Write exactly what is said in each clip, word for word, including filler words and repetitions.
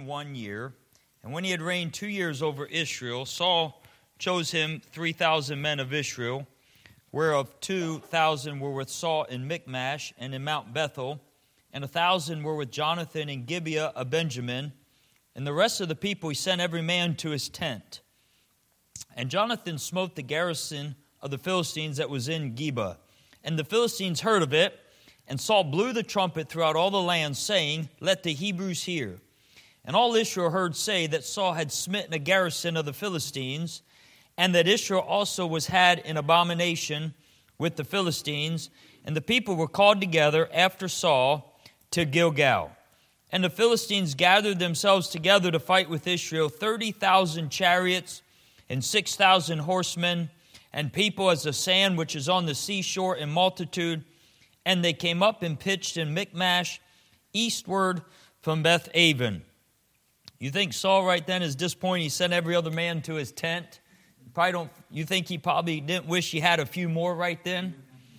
one year. And when he had reigned two years over Israel, Saul chose him three thousand men of Israel, whereof two thousand were with Saul in Michmash and in Mount Bethel, and a thousand were with Jonathan in Gibeah of Benjamin. And the rest of the people he sent every man to his tent. And Jonathan smote the garrison of the Philistines that was in Geba. And the Philistines heard of it, and Saul blew the trumpet throughout all the land, saying, Let the Hebrews hear. And all Israel heard say that Saul had smitten a garrison of the Philistines, and that Israel also was had in abomination with the Philistines. And the people were called together after Saul to Gilgal. And the Philistines gathered themselves together to fight with Israel, thirty thousand chariots and six thousand horsemen, and people as the sand which is on the seashore in multitude. And they came up and pitched in Michmash, eastward from Beth Aven. You think Saul right then is disappointed he sent every other man to his tent? You probably don't. You think he probably didn't wish he had a few more right then?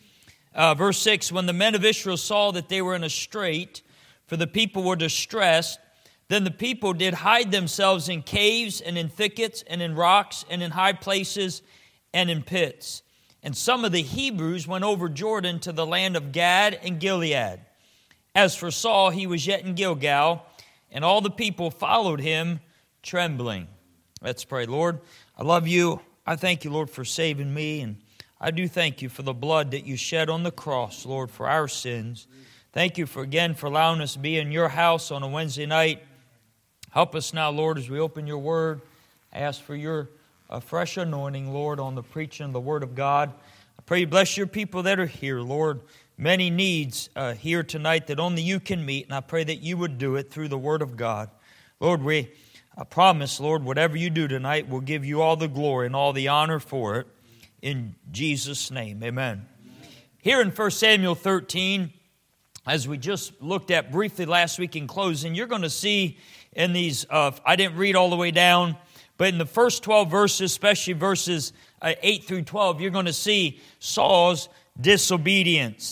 Uh, verse six, when the men of Israel saw that they were in a strait, for the people were distressed, then the people did hide themselves in caves and in thickets and in rocks and in high places and in pits. And some of the Hebrews went over Jordan to the land of Gad and Gilead. As for Saul, he was yet in Gilgal, and all the people followed him trembling. Let's pray. Lord, I love you. I thank you, Lord, for saving me, and I do thank you for the blood that you shed on the cross, Lord, for our sins. Thank you for again for allowing us to be in your house on a Wednesday night. Help us now, Lord, as we open your word. I ask for your uh, fresh anointing, Lord, on the preaching of the word of God. I pray you bless your people that are here, Lord. Many needs uh, here tonight that only you can meet, and I pray that you would do it through the word of God. Lord, we I promise, Lord, whatever you do tonight, we'll give you all the glory and all the honor for it. In Jesus' name, amen. Here in First Samuel thirteen, as we just looked at briefly last week in closing, you're going to see in these, uh, I didn't read all the way down, but in the first twelve verses, especially verses uh, eight through twelve, you're going to see Saul's disobedience.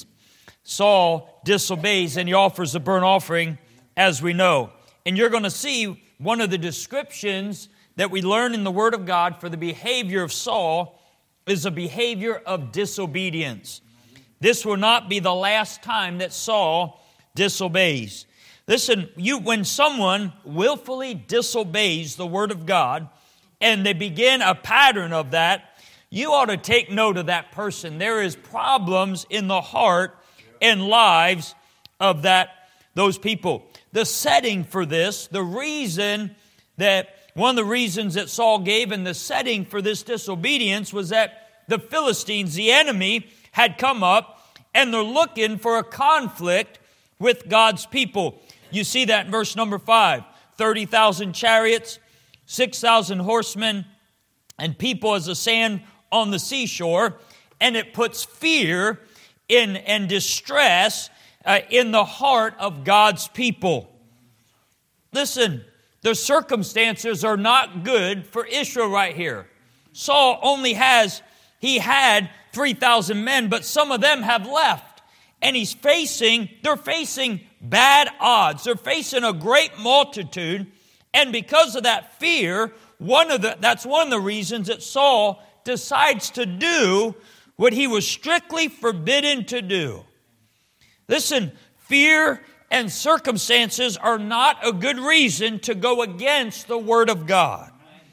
Saul disobeys and he offers a burnt offering, as we know. And you're going to see one of the descriptions that we learn in the Word of God for the behavior of Saul is a behavior of disobedience. This will not be the last time that Saul disobeys. Listen, you when someone willfully disobeys the Word of God and they begin a pattern of that, you ought to take note of that person. There is problems in the heart and lives of that those people. The setting for this, the reason that, one of the reasons that Saul gave and the setting for this disobedience was that the Philistines, the enemy, had come up and they're looking for a conflict with God's people. You see that in verse number five. thirty thousand chariots, six thousand horsemen, and people as the sand on the seashore. And it puts fear in and distress uh, in the heart of God's people. Listen, the circumstances are not good for Israel right here. Saul only has, he had three thousand men, but some of them have left. And he's facing, they're facing bad odds. They're facing a great multitude. And because of that fear, one of the, that's one of the reasons that Saul decides to do what he was strictly forbidden to do. Listen, fear and circumstances are not a good reason to go against the Word of God.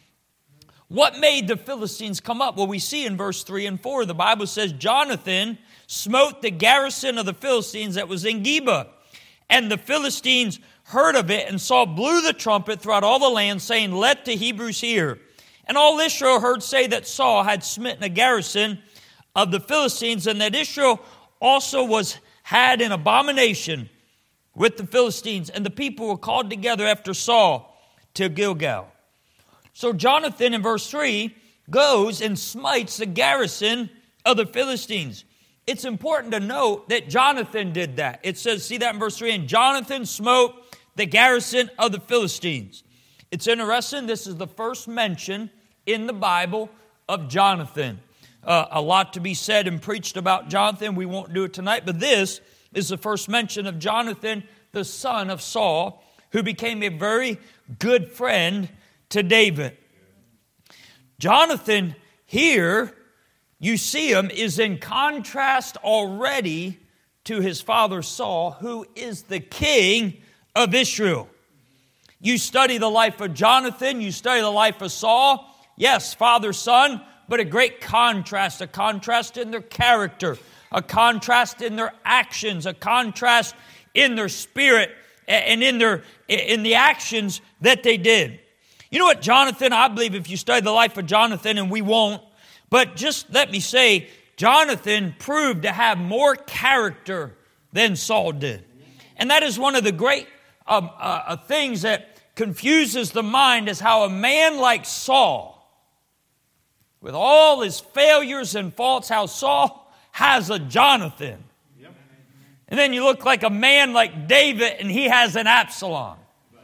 What made the Philistines come up? Well, we see in verse three and four, the Bible says, Jonathan smote the garrison of the Philistines that was in Geba. And the Philistines heard of it, and Saul blew the trumpet throughout all the land, saying, Let the Hebrews hear. And all Israel heard say that Saul had smitten a garrison of the Philistines, and that Israel also was had an abomination with the Philistines. And the people were called together after Saul to Gilgal. So Jonathan in verse three goes and smites the garrison of the Philistines. It's important to note that Jonathan did that. It says, see that in verse three, and Jonathan smote the garrison of the Philistines. It's interesting, this is the first mention in the Bible of Jonathan. Uh, a lot to be said and preached about Jonathan. We won't do it tonight, but this is the first mention of Jonathan, the son of Saul, who became a very good friend to David. Jonathan here, you see him, is in contrast already to his father Saul, who is the king of Israel. You study the life of Jonathan, you study the life of Saul. Yes, father, son, but a great contrast, a contrast in their character, a contrast in their actions, a contrast in their spirit and in their in the actions that they did. You know what, Jonathan, I believe if you study the life of Jonathan, and we won't, but just let me say, Jonathan proved to have more character than Saul did. And that is one of the great um, uh, things that confuses the mind, is how a man like Saul, with all his failures and faults, how Saul has a Jonathan. Yep. And then you look like a man like David and he has an Absalom.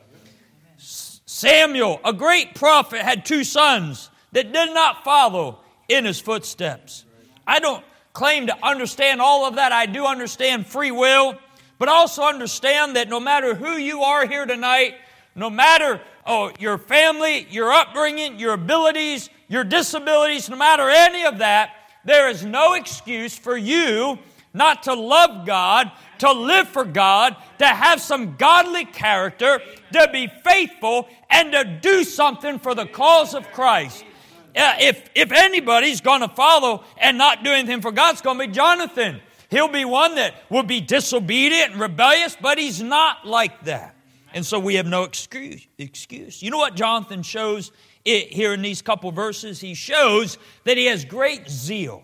Samuel, a great prophet, had two sons that did not follow in his footsteps. I don't claim to understand all of that. I do understand free will, but also understand that no matter who you are here tonight, no matter oh, your family, your upbringing, your abilities, your disabilities, no matter any of that, there is no excuse for you not to love God, to live for God, to have some godly character, to be faithful, and to do something for the cause of Christ. Uh, if, if anybody's going to follow and not do anything for God, it's going to be Jonathan. He'll be one that will be disobedient and rebellious, but he's not like that. And so we have no excuse. excuse. You know what Jonathan shows it here in these couple verses? He shows that he has great zeal.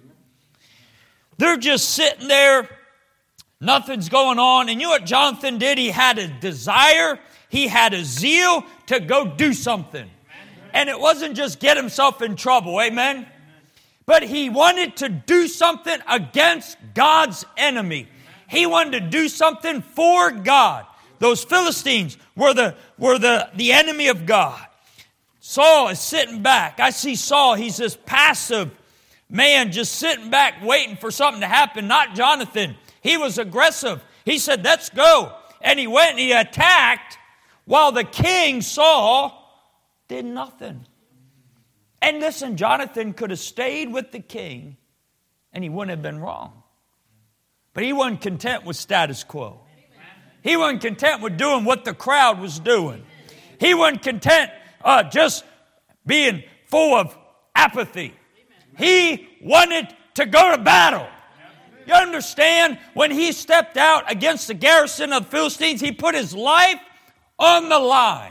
They're just sitting there. Nothing's going on. And you know what Jonathan did? He had a desire. He had a zeal to go do something. And it wasn't just get himself in trouble. Amen? But he wanted to do something against God's enemy. He wanted to do something for God. Those Philistines were the, were the, the enemy of God. Saul is sitting back. I see Saul, he's this passive man just sitting back waiting for something to happen. Not Jonathan. He was aggressive. He said, let's go. And he went and he attacked while the king, Saul, did nothing. And listen, Jonathan could have stayed with the king and he wouldn't have been wrong. But he wasn't content with status quo. He wasn't content with doing what the crowd was doing. He wasn't content uh, just being full of apathy. He wanted to go to battle. You understand? When he stepped out against the garrison of the Philistines, he put his life on the line.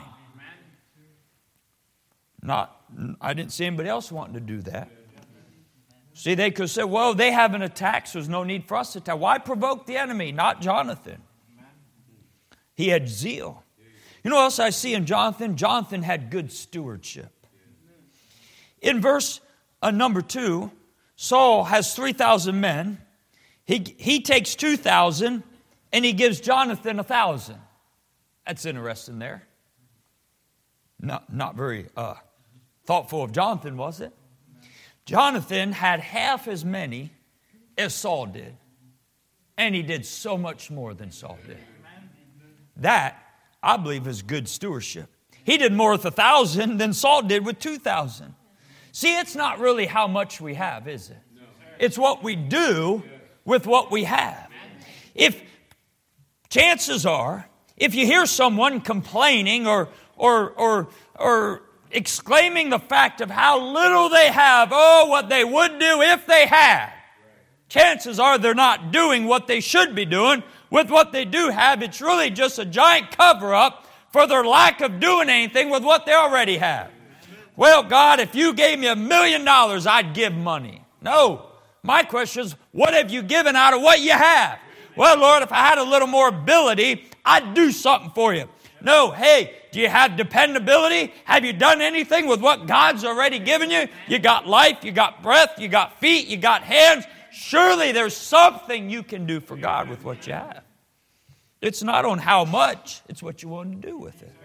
Not, I didn't see anybody else wanting to do that. See, they could say, well, they haven't attacked, so there's no need for us to attack. Why provoke the enemy? Not Jonathan. He had zeal. You know what else I see in Jonathan? Jonathan had good stewardship. In verse uh, number two, Saul has three thousand men. He, he takes two thousand and he gives Jonathan one thousand. That's interesting there. Not, not very uh, thoughtful of Jonathan, was it? Jonathan had half as many as Saul did. And he did so much more than Saul did. That, I believe, is good stewardship. He did more with a thousand than Saul did with two thousand. See, it's not really how much we have, is it? It's what we do with what we have. If chances are, if you hear someone complaining or or or or exclaiming the fact of how little they have, oh, what they would do if they had, chances are they're not doing what they should be doing with what they do have. It's really just a giant cover-up for their lack of doing anything with what they already have. Well, God, if you gave me a million dollars, I'd give money. No. My question is, what have you given out of what you have? Well, Lord, if I had a little more ability, I'd do something for you. No, hey, do you have dependability? Have you done anything with what God's already given you? You got life, you got breath, you got feet, you got hands. Surely there's something you can do for God with what you have. It's not on how much, it's what you want to do with it.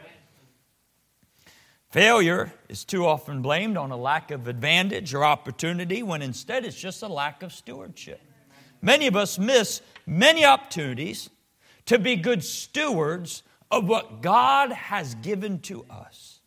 Failure is too often blamed on a lack of advantage or opportunity when instead it's just a lack of stewardship. Many of us miss many opportunities to be good stewards of what God has given to us.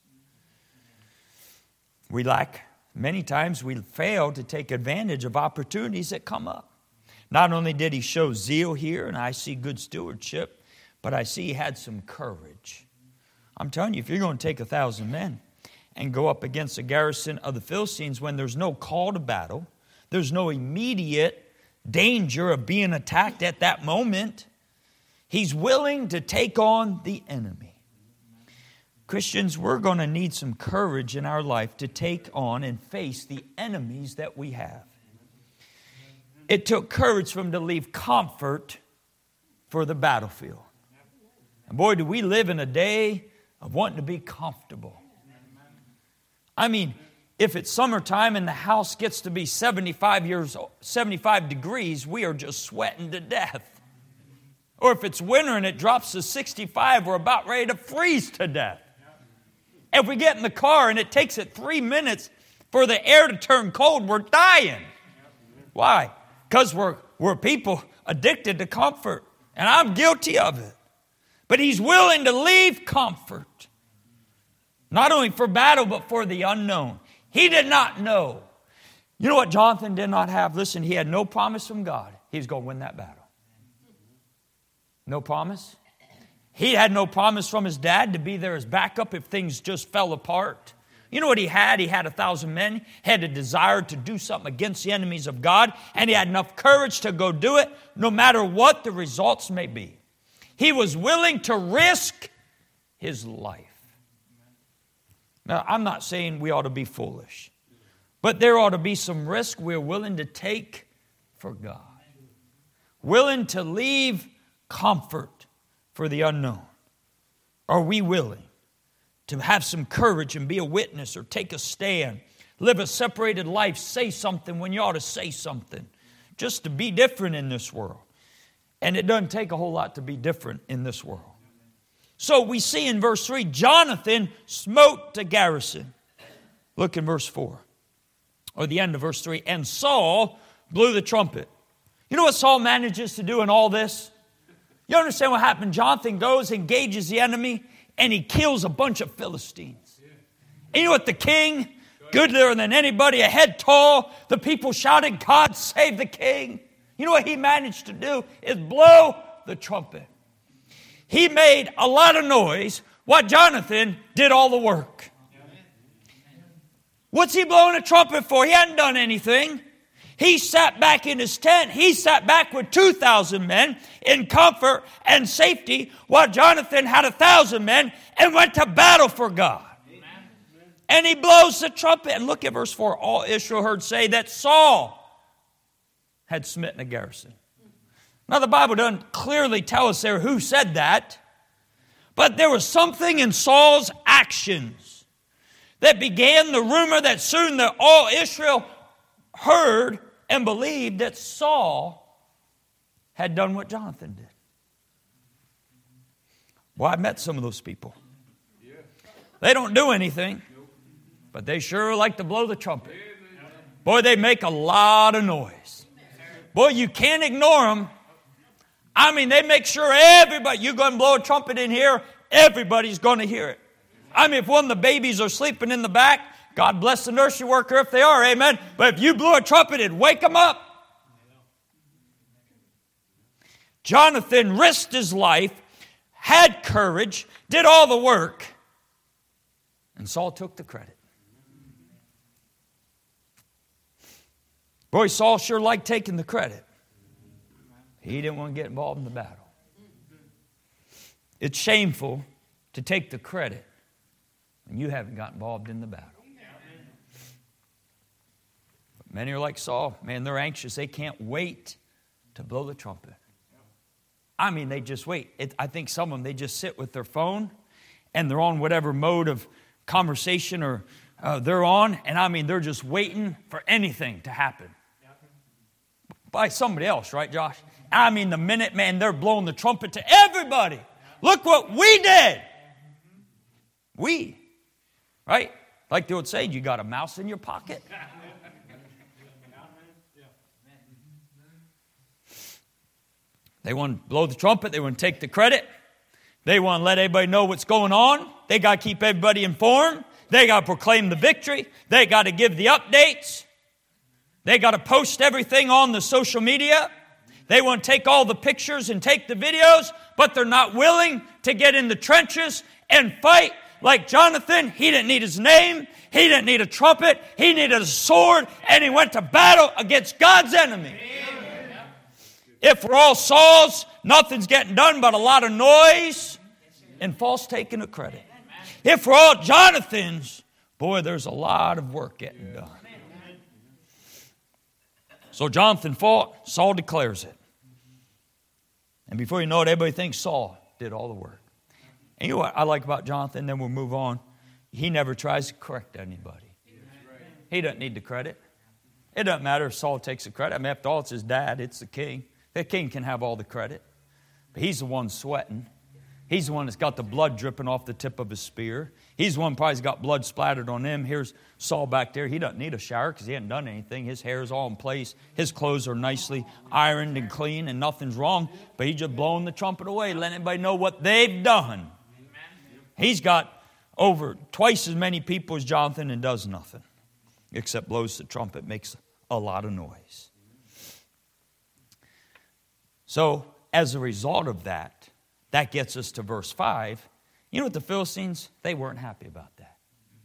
We lack, many times we fail to take advantage of opportunities that come up. Not only did he show zeal here, and I see good stewardship, but I see he had some courage. I'm telling you, if you're going to take a thousand men and go up against a garrison of the Philistines when there's no call to battle, there's no immediate danger of being attacked at that moment, he's willing to take on the enemy. Christians, we're going to need some courage in our life to take on and face the enemies that we have. It took courage for him to leave comfort for the battlefield. And boy, do we live in a day of wanting to be comfortable. I mean, if it's summertime and the house gets to be seventy-five years, seventy-five degrees, we are just sweating to death. Or if it's winter and it drops to sixty-five, we're about ready to freeze to death. If we get in the car and it takes it three minutes for the air to turn cold, we're dying. Why? Because we're, we're people addicted to comfort. And I'm guilty of it. But he's willing to leave comfort. Not only for battle, but for the unknown. He did not know. You know what Jonathan did not have? Listen, he had no promise from God. He was going to win that battle. No promise. He had no promise from his dad to be there as backup if things just fell apart. You know what he had? He had a thousand men, had a desire to do something against the enemies of God, and he had enough courage to go do it, no matter what the results may be. He was willing to risk his life. Now, I'm not saying we ought to be foolish, but there ought to be some risk we're willing to take for God. Willing to leave comfort for the unknown. Are we willing to have some courage and be a witness or take a stand, live a separated life, say something when you ought to say something, just to be different in this world? And it doesn't take a whole lot to be different in this world. So we see in verse three, Jonathan smote the garrison. Look in verse four, or the end of verse three. And Saul blew the trumpet. You know what Saul manages to do in all this? You understand what happened? Jonathan goes, engages the enemy, and he kills a bunch of Philistines. And you know what the king, goodlier than anybody, a head tall, the people shouted, God save the king. You know what he managed to do? Is blow the trumpet. He made a lot of noise while Jonathan did all the work. What's he blowing a trumpet for? He hadn't done anything. He sat back in his tent. He sat back with two thousand men in comfort and safety while Jonathan had a thousand men and went to battle for God. Amen. And he blows the trumpet. And look at verse four. All Israel heard say that Saul had smitten a garrison. Now the Bible doesn't clearly tell us there who said that, but there was something in Saul's actions that began the rumor that soon the all Israel heard and believed that Saul had done what Jonathan did. Well, I met some of those people. They don't do anything, but they sure like to blow the trumpet. Boy, they make a lot of noise. Boy, you can't ignore them. I mean, they make sure everybody, you're going to blow a trumpet in here, everybody's going to hear it. I mean, if one of the babies are sleeping in the back, God bless the nursery worker if they are, amen. But if you blew a trumpet, it'd wake them up. Jonathan risked his life, had courage, did all the work, and Saul took the credit. Boy, Saul sure liked taking the credit. He didn't want to get involved in the battle. It's shameful to take the credit when you haven't got involved in the battle. But many are like Saul. Man, they're anxious. They can't wait to blow the trumpet. I mean, they just wait. It, I think some of them, they just sit with their phone and they're on whatever mode of conversation or uh, they're on. And I mean, they're just waiting for anything to happen. By somebody else, right, Josh? I mean, the minute, man, they're blowing the trumpet to everybody. Look what we did. We. Right? Like they would say, you got a mouse in your pocket. They want to blow the trumpet. They want to take the credit. They want to let everybody know what's going on. They got to keep everybody informed. They got to proclaim the victory. They got to give the updates. They got to post everything on the social media. They want to take all the pictures and take the videos, but they're not willing to get in the trenches and fight. Like Jonathan, he didn't need his name. He didn't need a trumpet. He needed a sword, and he went to battle against God's enemy. Amen. If we're all Sauls, nothing's getting done but a lot of noise and false taking of credit. If we're all Jonathans, boy, there's a lot of work getting done. So Jonathan fought. Saul declares it. And before you know it, everybody thinks Saul did all the work. And you know what I like about Jonathan? Then we'll move on. He never tries to correct anybody. He doesn't need the credit. It doesn't matter if Saul takes the credit. I mean, after all, it's his dad. It's the king. The king can have all the credit. But he's the one sweating. He's the one that's got the blood dripping off the tip of his spear. He's the one probably's got blood splattered on him. Here's Saul back there. He doesn't need a shower because he hasn't done anything. His hair is all in place. His clothes are nicely ironed and clean and nothing's wrong. But he's just blowing the trumpet away, letting everybody know what they've done. He's got over twice as many people as Jonathan and does nothing except blows the trumpet, makes a lot of noise. So as a result of that, that gets us to verse five. You know what the Philistines, they weren't happy about that.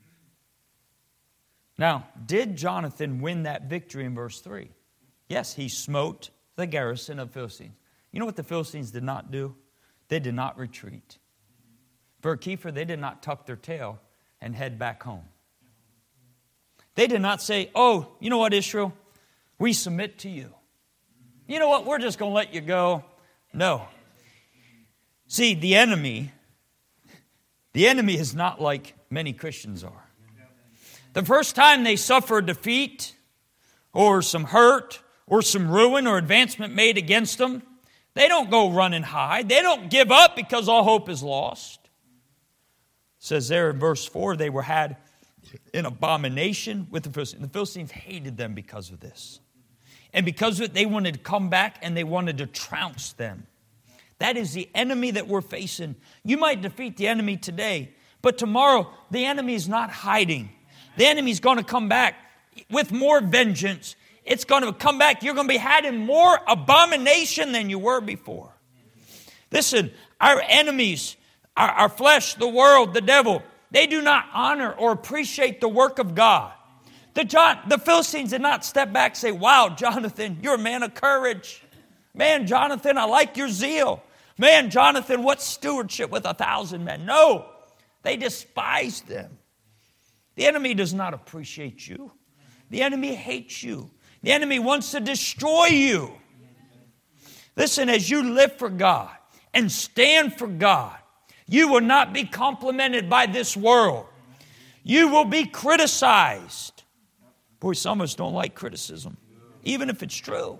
Now, did Jonathan win that victory in verse three? Yes, he smote the garrison of Philistines. You know what the Philistines did not do? They did not retreat. For a Kiefer, they did not tuck their tail and head back home. They did not say, oh, you know what, Israel? We submit to you. You know what? We're just going to let you go. No. See, the enemy, the enemy is not like many Christians are. The first time they suffer defeat or some hurt or some ruin or advancement made against them, they don't go run and hide. They don't give up because all hope is lost. It says there in verse four, they were had in abomination with the Philistines. The Philistines hated them because of this. And because of it, they wanted to come back and they wanted to trounce them. That is the enemy that we're facing. You might defeat the enemy today, but tomorrow the enemy is not hiding. The enemy is going to come back with more vengeance. It's going to come back. You're going to be had in more abomination than you were before. Listen, our enemies, our, our flesh, the world, the devil, they do not honor or appreciate the work of God. The, John, the Philistines did not step back and say, wow, Jonathan, you're a man of courage. Man, Jonathan, I like your zeal. Man, Jonathan, what stewardship with a thousand men? No, they despised them. The enemy does not appreciate you. The enemy hates you. The enemy wants to destroy you. Listen, as you live for God and stand for God, you will not be complimented by this world. You will be criticized. Boy, some of us don't like criticism, even if it's true.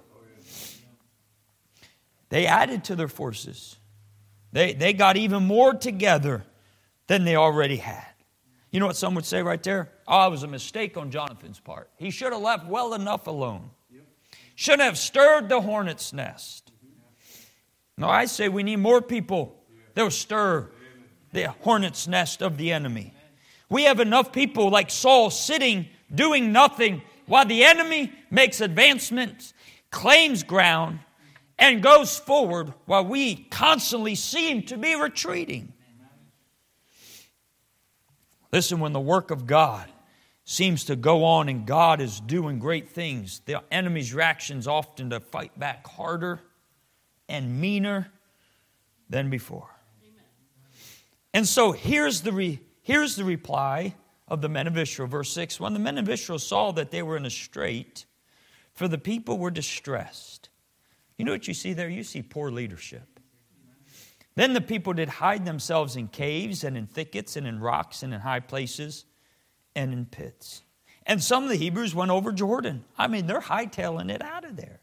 They added to their forces. They, they got even more together than they already had. You know what some would say right there? Oh, it was a mistake on Jonathan's part. He should have left well enough alone. Shouldn't have stirred the hornet's nest. No, I say we need more people that will stir the hornet's nest of the enemy. We have enough people like Saul sitting, doing nothing, while the enemy makes advancements, claims ground, and goes forward while we constantly seem to be retreating. Listen, when the work of God seems to go on and God is doing great things, the enemy's reaction is often to fight back harder and meaner than before. And so here's the, re, here's the reply of the men of Israel. Verse six, when the men of Israel saw that they were in a strait, for the people were distressed. You know what you see there? You see poor leadership. Then the people did hide themselves in caves and in thickets and in rocks and in high places and in pits. And some of the Hebrews went over Jordan. I mean, they're hightailing it out of there.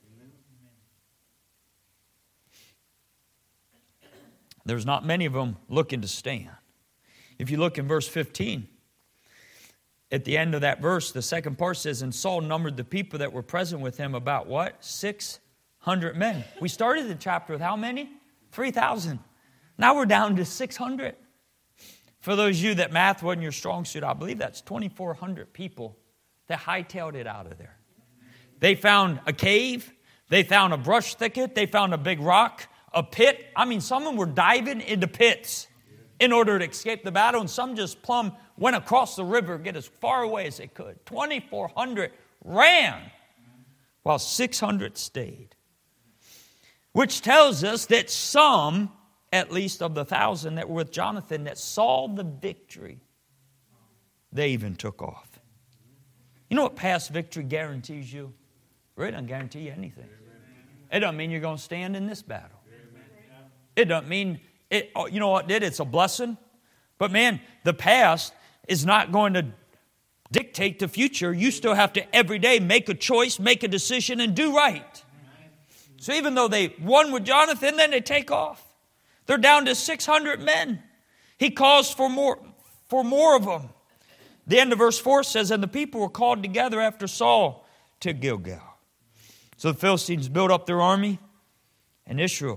There's not many of them looking to stand. If you look in verse fifteen, at the end of that verse, the second part says, and Saul numbered the people that were present with him about what? Six hundred men. We started the chapter with how many? three thousand. Now we're down to six hundred. For those of you that math wasn't your strong suit, I believe that's twenty-four hundred people that hightailed it out of there. They found a cave. They found a brush thicket. They found a big rock, a pit. I mean, some of them were diving into pits in order to escape the battle, and some just plumb went across the river, get as far away as they could. twenty-four hundred ran, while six hundred stayed. Which tells us that some, at least of the thousand that were with Jonathan, that saw the victory, they even took off. You know what past victory guarantees you? It really doesn't guarantee you anything. It doesn't mean you're going to stand in this battle. It doesn't mean, it. You know what it did? It's a blessing. But man, the past is not going to dictate the future. You still have to every day make a choice, make a decision, and do right. So even though they won with Jonathan, then they take off. They're down to six hundred men. He calls for more, for more of them. The end of verse four says, and the people were called together after Saul to Gilgal. So the Philistines built up their army, and Israel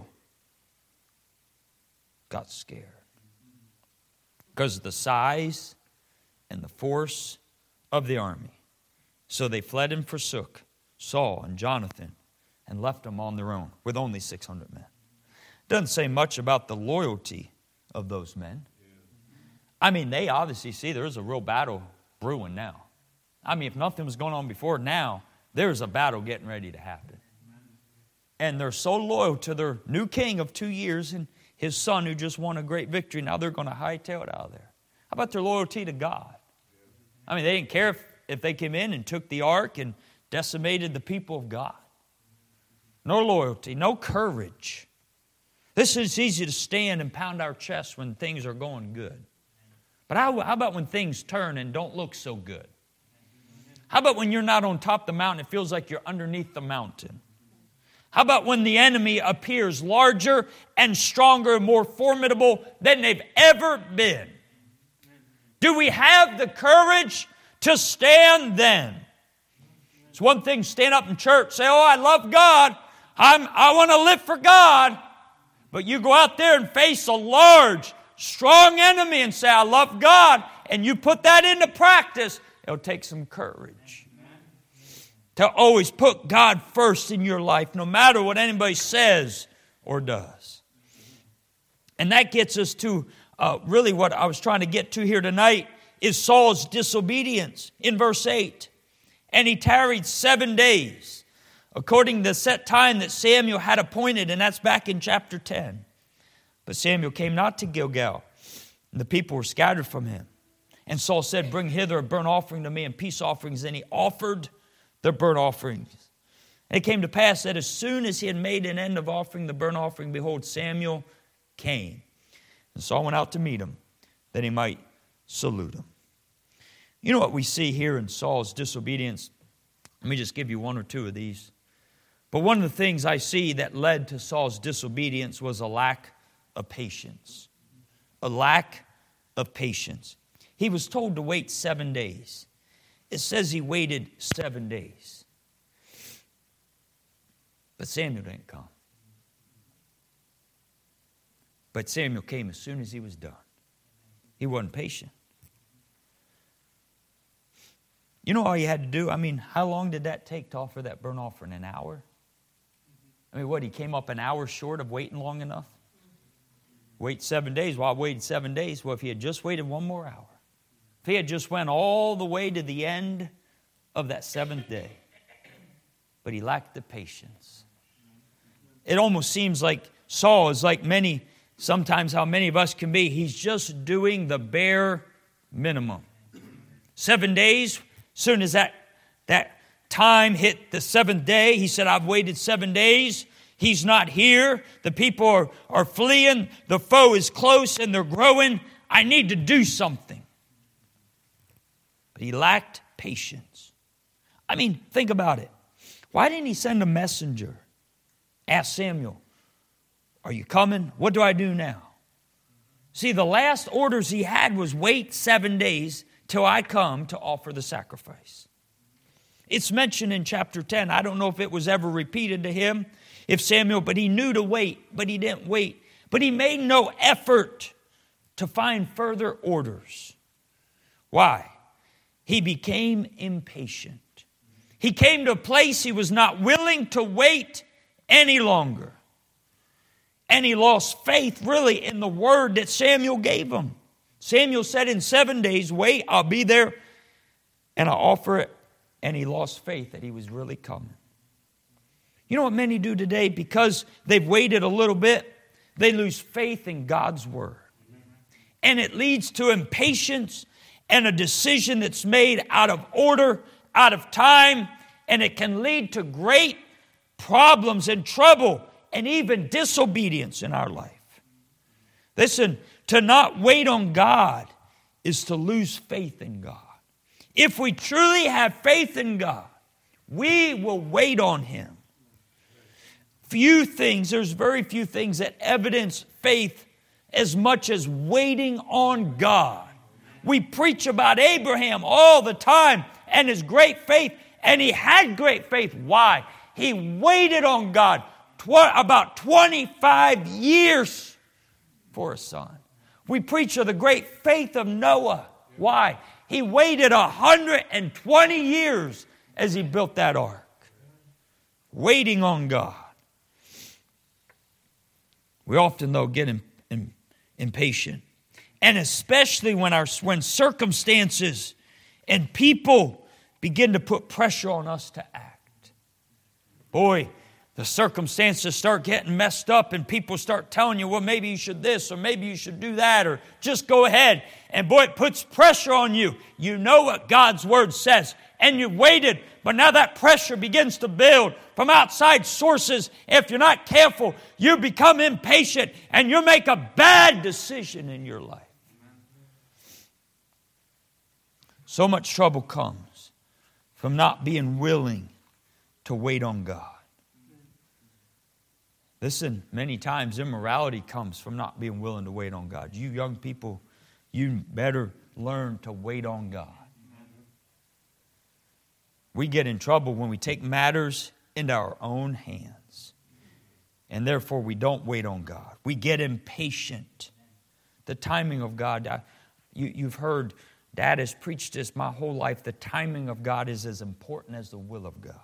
got scared because of the size and the force of the army. So they fled and forsook Saul and Jonathan and left them on their own with only six hundred men. Doesn't say much about the loyalty of those men. I mean, they obviously see there's a real battle brewing now. I mean, if nothing was going on before, now there's a battle getting ready to happen. And they're so loyal to their new king of two years and his son who just won a great victory. Now they're going to hightail it out of there. How about their loyalty to God? I mean, they didn't care if, if they came in and took the ark and decimated the people of God. No loyalty, no courage. This is easy to stand and pound our chest when things are going good. But how, how about when things turn and don't look so good? How about when you're not on top of the mountain, it feels like you're underneath the mountain? How about when the enemy appears larger and stronger and more formidable than they've ever been? Do we have the courage to stand then? It's one thing to stand up in church, say, oh, I love God. I'm, I want to live for God. But you go out there and face a large, strong enemy and say, I love God. And you put that into practice. It'll take some courage to always put God first in your life, no matter what anybody says or does. And that gets us to uh, really what I was trying to get to here tonight is Saul's disobedience in verse eight. And he tarried seven days, according to the set time that Samuel had appointed, and that's back in chapter ten. But Samuel came not to Gilgal, and the people were scattered from him. And Saul said, bring hither a burnt offering to me and peace offerings. And he offered the burnt offerings. And it came to pass that as soon as he had made an end of offering the burnt offering, behold, Samuel came. And Saul went out to meet him, that he might salute him. You know what we see here in Saul's disobedience? Let me just give you one or two of these. But one of the things I see that led to Saul's disobedience was a lack of patience. A lack of patience. He was told to wait seven days. It says he waited seven days. But Samuel didn't come. But Samuel came as soon as he was done. He wasn't patient. You know all he had to do? I mean, how long did that take to offer that burnt offering? An hour? I mean, what, he came up an hour short of waiting long enough? Wait seven days. Well, I waited seven days. Well, if he had just waited one more hour, if he had just went all the way to the end of that seventh day, but he lacked the patience. It almost seems like Saul is like many, sometimes how many of us can be. He's just doing the bare minimum. Seven days, soon as that, that time hit the seventh day, he said, I've waited seven days. He's not here. The people are, are fleeing. The foe is close and they're growing. I need to do something. But he lacked patience. I mean, think about it. Why didn't he send a messenger? Ask Samuel, are you coming? What do I do now? See, the last orders he had was wait seven days till I come to offer the sacrifice. It's mentioned in chapter ten. I don't know if it was ever repeated to him, if Samuel, but he knew to wait, but he didn't wait. But he made no effort to find further orders. Why? He became impatient. He came to a place he was not willing to wait any longer. And he lost faith really in the word that Samuel gave him. Samuel said, in seven days, wait, I'll be there and I'll offer it. And he lost faith that he was really coming. You know what many do today? Because they've waited a little bit, they lose faith in God's word. And it leads to impatience and a decision that's made out of order, out of time, and it can lead to great problems and trouble and even disobedience in our life. Listen, to not wait on God is to lose faith in God. If we truly have faith in God, we will wait on Him. Few things, there's very few things that evidence faith as much as waiting on God. We preach about Abraham all the time and his great faith, and he had great faith. Why? He waited on God tw- about twenty-five years for a son. We preach of the great faith of Noah. Why? He waited one hundred twenty years as he built that ark. Waiting on God. We often, though, get in, in, impatient. And especially when our when circumstances and people begin to put pressure on us to act. Boy, the circumstances start getting messed up and people start telling you, well, maybe you should this or maybe you should do that or just go ahead. And boy, it puts pressure on you. You know what God's word says and you waited, but now that pressure begins to build from outside sources. If you're not careful, you become impatient and you make a bad decision in your life. So much trouble comes from not being willing to wait on God. Listen, many times immorality comes from not being willing to wait on God. You young people, you better learn to wait on God. We get in trouble when we take matters into our own hands. And therefore we don't wait on God. We get impatient. The timing of God, I, you, you've heard Dad has preached this my whole life. The timing of God is as important as the will of God.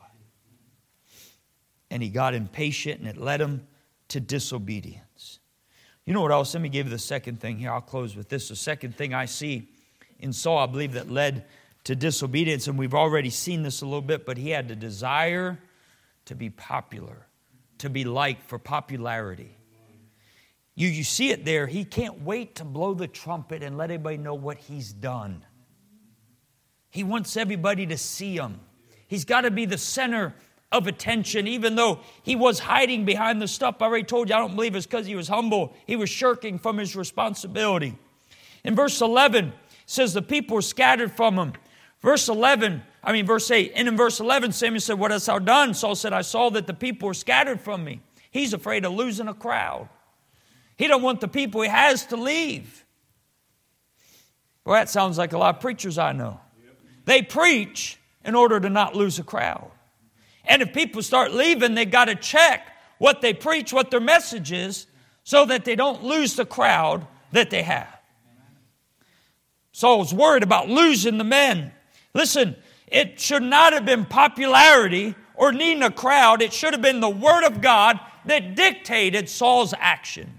And he got impatient and it led him to disobedience. You know what else? Let me give you the second thing here. I'll close with this. The second thing I see in Saul, I believe, that led to disobedience, and we've already seen this a little bit, but he had the desire to be popular, to be liked for popularity. You, you see it there. He can't wait to blow the trumpet and let everybody know what he's done. He wants everybody to see him. He's got to be the center of attention, even though he was hiding behind the stuff. I already told you, I don't believe it's because he was humble. He was shirking from his responsibility. In verse eleven, it says the people were scattered from him. Verse eleven, I mean verse eight, and in verse eleven, Samuel said, what hast thou done? Saul said, I saw that the people were scattered from me. He's afraid of losing a crowd. He don't want the people he has to leave. Well, that sounds like a lot of preachers I know. They preach in order to not lose a crowd. And if people start leaving, they got to check what they preach, what their message is, so that they don't lose the crowd that they have. Saul's worried about losing the men. Listen, it should not have been popularity or needing a crowd. It should have been the Word of God that dictated Saul's actions.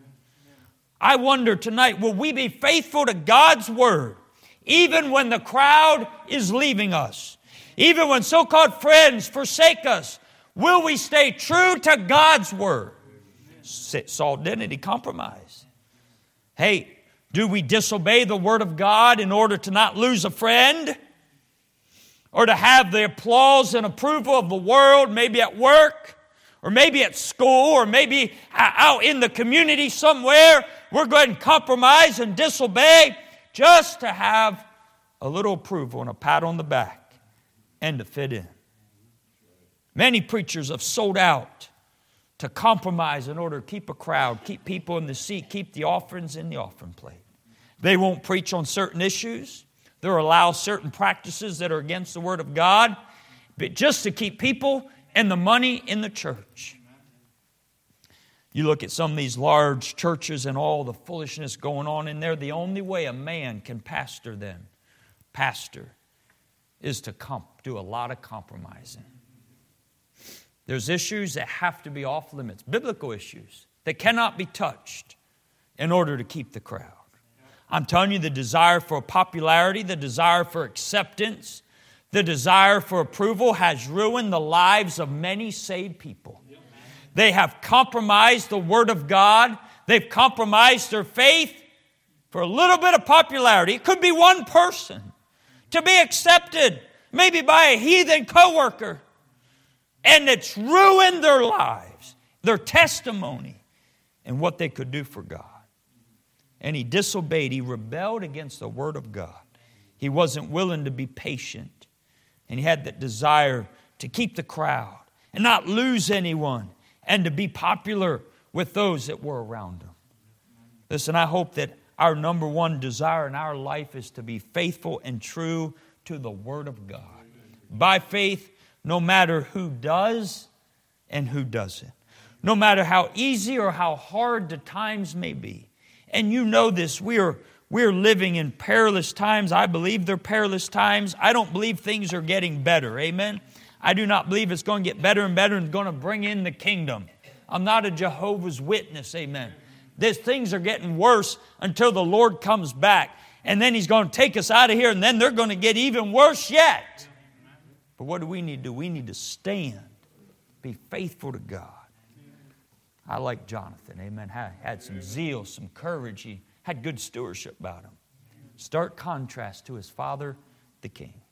I wonder tonight, will we be faithful to God's Word even when the crowd is leaving us? Even when so-called friends forsake us, will we stay true to God's Word? Saul didn't. He compromised. Hey, do we disobey the Word of God in order to not lose a friend? Or to have the applause and approval of the world, maybe at work, or maybe at school, or maybe out in the community somewhere? We're going to compromise and disobey just to have a little approval and a pat on the back and to fit in. Many preachers have sold out to compromise in order to keep a crowd, keep people in the seat, keep the offerings in the offering plate. They won't preach on certain issues. They'll allow certain practices that are against the Word of God, but just to keep people and the money in the church. You look at some of these large churches and all the foolishness going on in there, the only way a man can pastor them, pastor, is to comp- do a lot of compromising. There's issues that have to be off limits, biblical issues that cannot be touched in order to keep the crowd. I'm telling you, the desire for popularity, the desire for acceptance, the desire for approval has ruined the lives of many saved people. They have compromised the Word of God. They've compromised their faith for a little bit of popularity. It could be one person to be accepted, maybe by a heathen coworker. And it's ruined their lives, their testimony, and what they could do for God. And he disobeyed. He rebelled against the Word of God. He wasn't willing to be patient. And he had that desire to keep the crowd and not lose anyone and to be popular with those that were around him. Listen, I hope that our number one desire in our life is to be faithful and true to the Word of God. By faith, no matter who does and who doesn't. No matter how easy or how hard the times may be. And you know this, we are, we are living in perilous times. I believe they're perilous times. I don't believe things are getting better. Amen? I do not believe it's going to get better and better and going to bring in the kingdom. I'm not a Jehovah's Witness. Amen? These things are getting worse until the Lord comes back. And then He's going to take us out of here, and then they're going to get even worse yet. But what do we need to do? We need to stand, be faithful to God. I like Jonathan, amen. Had, had some zeal, some courage. He had good stewardship about him. Stark contrast to his father, the king.